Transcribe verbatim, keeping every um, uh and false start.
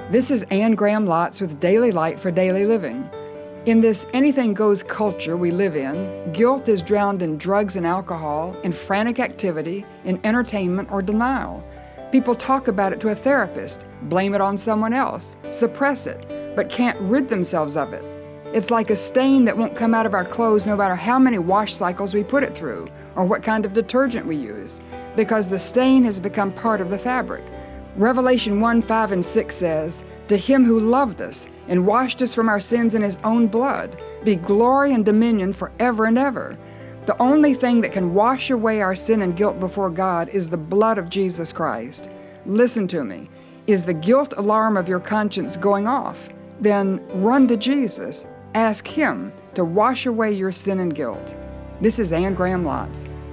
This is Anne Graham Lotz with Daily Light for Daily Living. In this anything-goes culture we live in, guilt is drowned in drugs and alcohol, in frantic activity, in entertainment or denial. People talk about it to a therapist, blame it on someone else, suppress it, but can't rid themselves of it. It's like a stain that won't come out of our clothes no matter how many wash cycles we put it through or what kind of detergent we use, because the stain has become part of the fabric. Revelation one, five, and six says, "To him who loved us and washed us from our sins in his own blood, be glory and dominion forever and ever." The only thing that can wash away our sin and guilt before God is the blood of Jesus Christ. Listen to me. Is the guilt alarm of your conscience going off? Then run to Jesus. Ask him to wash away your sin and guilt. This is Anne Graham Lotz.